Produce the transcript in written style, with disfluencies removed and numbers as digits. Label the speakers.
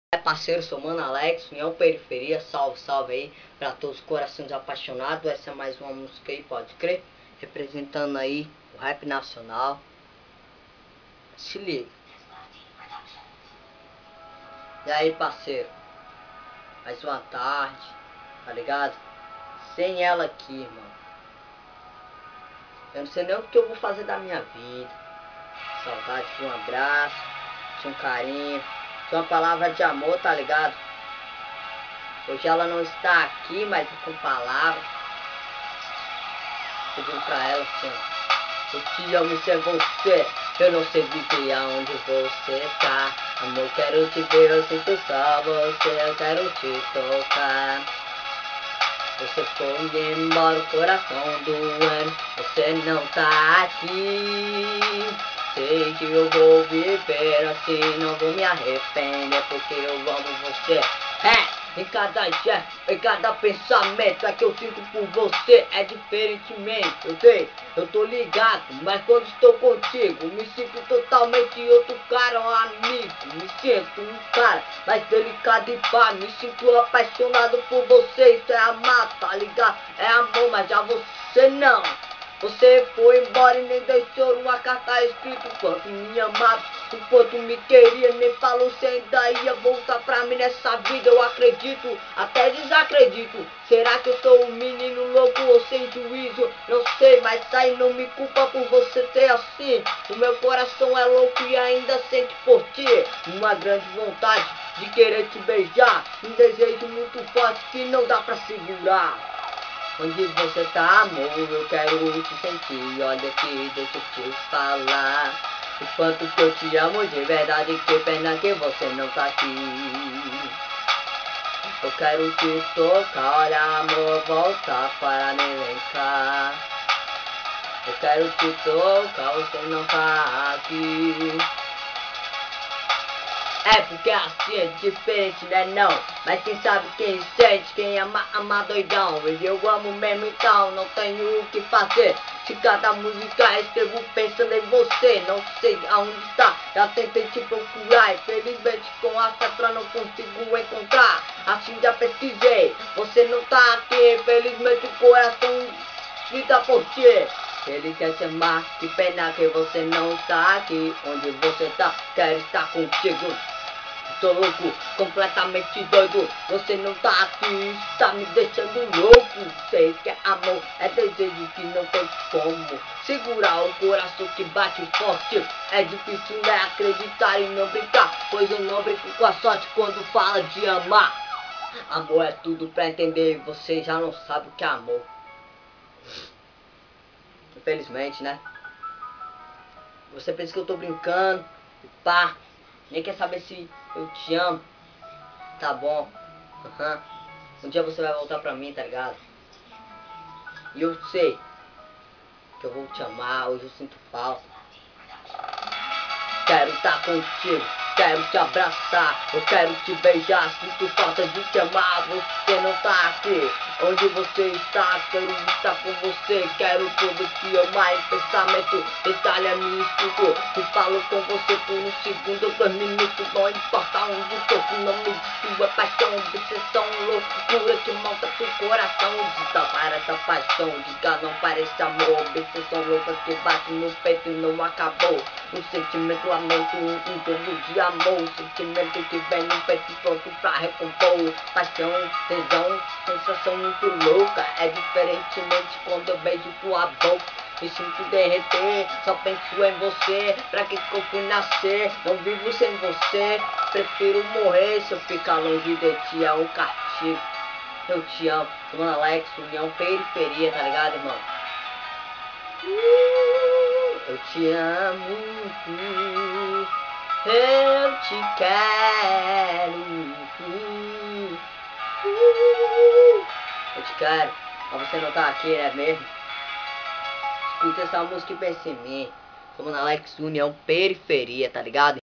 Speaker 1: Parceiro, sou Mano Alex, União Periferia, salve, salve aí pra todos os corações apaixonados. Essa é mais uma música aí, pode crer, representando aí o rap nacional. Se liga. E aí, parceiro, mais uma tarde, tá ligado? Sem ela aqui, mano, eu não sei nem o que eu vou fazer da minha vida. Saudade de um abraço, de um carinho, de uma palavra de amor, tá ligado? Hoje ela não está aqui, mas com palavras, pedindo pra ela assim: eu te amo sem você, eu não sei viver aonde você tá. Amor, quero te ver, eu sinto só você, eu quero te tocar. Você foi embora, o coração doendo, você não tá aqui. Sei que eu vou viver assim, não vou me arrepender, porque eu amo você. Em cada gesto, em cada pensamento, é que eu sinto por você, é diferentemente, eu sei, eu tô ligado, mas quando estou contigo, me sinto totalmente outro cara, um amigo, me sinto um cara mais delicado e pá, me sinto apaixonado por você, isso é amar, tá ligado? É amor, mas já você não. Você foi embora e nem deixou uma carta escrita o quanto me amava, o quanto me queria, nem falou se ainda ia voltar pra mim nessa vida. Eu acredito, até desacredito. Será que eu sou um menino louco ou sem juízo? Não sei, mas aí não me culpa por você ser assim. O meu coração é louco e ainda sente por ti uma grande vontade de querer te beijar, um desejo muito forte que não dá pra segurar. Onde você tá, amor, eu quero te sentir. Olha aqui, deixa eu te falar o quanto que eu te amo de verdade. Que pena que você não tá aqui. Eu quero te tocar, olha amor, volta para mim, vem cá. Eu quero te tocar, você não tá aqui. É porque assim é diferente, né não? Mas quem sabe quem sente, quem ama, ama doidão. E eu amo mesmo então, não tenho o que fazer. Se cada música escrevo pensando em você, não sei aonde está. Já tentei te procurar, infelizmente com a cifra não consigo encontrar. Assim já pesquisei, você não tá aqui, infelizmente o coração grita por ti. Ele quer te amar, que pena que você não está aqui. Onde você tá, quero estar contigo. Tô louco, completamente doido, você não tá aqui, está me deixando louco. Sei que é amor, é desejo que não tem como segurar o coração que bate forte. É difícil né, acreditar e não brincar, pois eu não brinco com a sorte quando fala de amar. Amor é tudo pra entender e você já não sabe o que é amor. Infelizmente, né? Você pensa que eu tô brincando, pá, nem quer saber se eu te amo. Tá bom, um dia você vai voltar pra mim, tá ligado? E eu sei que eu vou te amar, hoje eu sinto falta. Quero estar contigo, quero te abraçar, eu quero te beijar, sinto falta de te amar, você não tá aqui. Onde você está, quero estar com você, quero todo te amar em pensamento, detalhe me escuto, e falo com você por um segundo, 2 minutos, não importa onde estou, o nome de sua paixão, obsessão, loucura que monta teu coração, desaparece a paixão, diga não parece amor, obsessão louca que bate no peito e não acabou, um sentimento lamento, um jogo de amor, um sentimento que vem no peito pronto pra recompor, paixão, tesão, sensação muito louca, é diferentemente quando eu beijo tua boca. Me sinto derreter, só penso em você, pra que eu fui nascer, não vivo sem você, prefiro morrer se eu ficar longe de ti, é um castigo. Eu te amo, Mano Alex, União Periferia, tá ligado, irmão? Eu te amo, eu te quero, eu te quero, mas você não tá aqui, né mesmo? Escuta essa música e pense em mim. Sou Mano Alex, União Periferia, tá ligado?